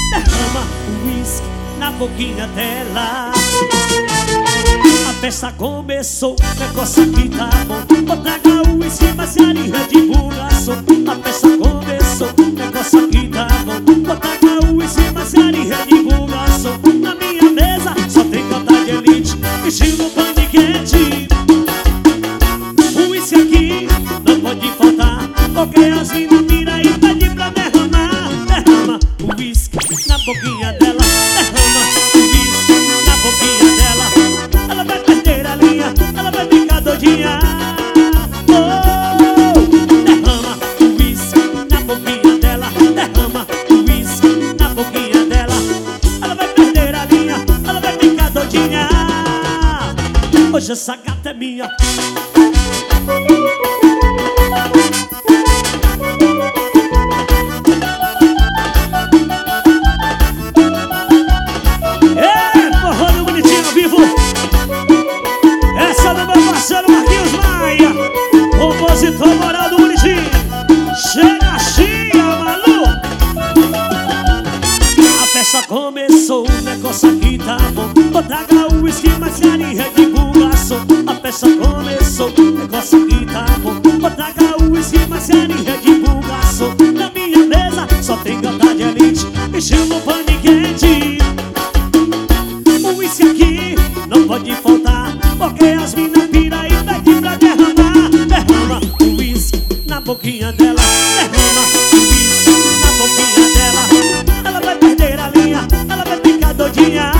derrama o uísque na boquinha dela. A festa começou, o negócio aqui tá bom. Vou tragar o uísque, baseado em divulgação. A festa começou, o negócio aqui tá bom. Vou tragar o uísque, baseado em divulgação. Na minha mesa só tem canta de elite, estilo paniquete. O uísque aqui não pode faltar, porque as minas pira e pede pra derramar. Derrama o uísque na boquinha dela. Derrama o uísque na boquinha dela. Ela vai perder a linha, ela vai ficar doidinha. Derrama o uísque na boquinha dela. Derrama o uísque na boquinha dela. Ela vai perder a linha, ela vai ficar doidinha. Hoje essa gata é minha. Compositor moral do bonitinho. Chega chia, maluco. A festa começou, o negócio aqui tá bom. Vou tragar o uísque, mas em divulgação. A festa começou, o negócio aqui tá bom. Vou tragar o uísque, mas em divulgação. Na minha mesa só tem gata de elite, estilo paniquete. O uísque aqui não pode faltar, porque as minas pira e pede pra derramar. Derrama o uísque na boquinha dela. Derrama o uísque na boquinha dela. Ela vai perder a linha, ela vai ficar doidinha.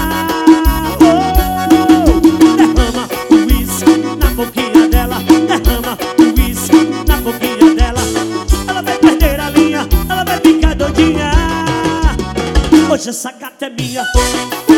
Derrama o uísque na boquinha dela. Derrama o uísque na boquinha dela. Ela vai perder a linha, ela vai ficar doidinha. Hoje essa gata é minha.